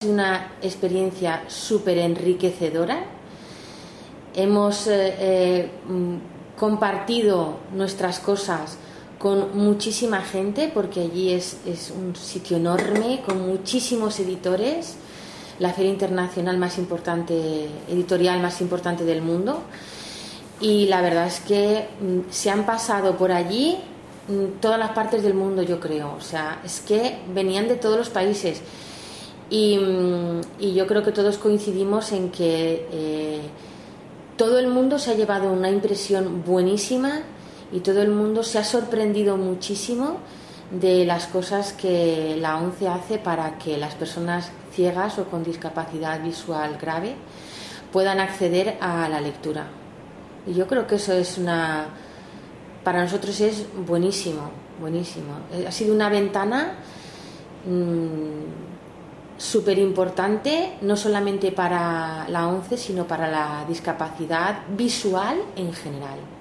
Una experiencia súper enriquecedora. Hemos compartido nuestras cosas con muchísima gente, porque allí es un sitio enorme con muchísimos editores, la feria internacional más importante, editorial más importante del mundo, y la verdad es que se han pasado por allí todas las partes del mundo, yo creo. O sea, es que venían de todos los países. Y yo creo que todos coincidimos en que todo el mundo se ha llevado una impresión buenísima y todo el mundo se ha sorprendido muchísimo de las cosas que la ONCE hace para que las personas ciegas o con discapacidad visual grave puedan acceder a la lectura. Y yo creo que eso para nosotros es buenísimo, buenísimo. Ha sido una ventana súper importante, no solamente para la ONCE, sino para la discapacidad visual en general.